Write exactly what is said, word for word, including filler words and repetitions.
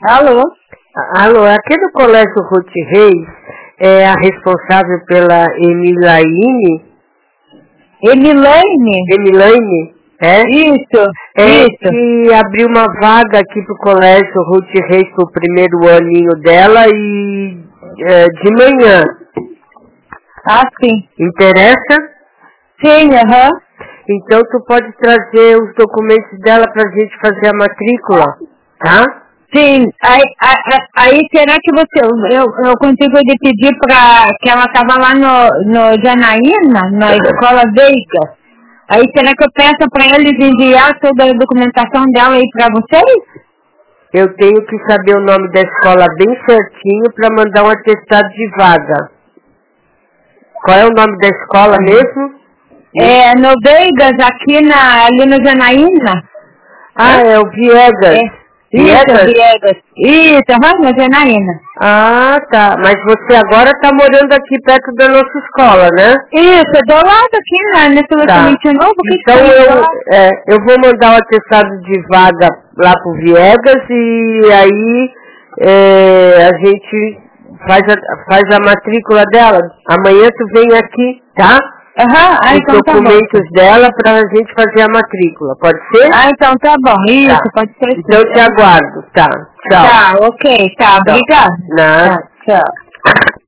Alô? Alô, aqui do Colégio Ruth Reis é a responsável pela Emilaine? Emilaine? Emilaine, é? Isso, é isso. Que abriu uma vaga aqui pro Colégio Ruth Reis pro primeiro aninho dela e é, de manhã. Ah, sim. Interessa? Sim, aham. Uhum. Então tu pode trazer os documentos dela pra gente fazer a matrícula, tá? Sim, aí, aí, aí será que você, eu, eu consigo lhe pedir pra, que ela estava lá no, no Janaína, na Escola Veiga, aí será que eu peço para eles enviar toda a documentação dela aí para vocês? Eu tenho que saber o nome da escola bem certinho para mandar um atestado de vaga. Qual é o nome da escola mesmo? É, no Veigas, aqui na, ali no Janaína. Ah, é, é o Viegas. É. Isso, Viegas. Isso, aham, na Janaína. Ah, tá. Mas você agora tá morando aqui perto da nossa escola, né? Isso, do lado aqui, né, nesse loteamento tá. novo. Que então eu, é, eu vou mandar o atestado de vaga lá pro Viegas e aí é, a gente faz a, faz a matrícula dela. Amanhã tu vem aqui, tá? Aham, ah, os então documentos tá bom. dela pra gente fazer a matrícula, pode ser? Ah, então tá bom, isso, tá. pode ser. Então eu te aguardo, tá, tchau. Tá, ok, tá, obrigada. Nada. Tá, tchau.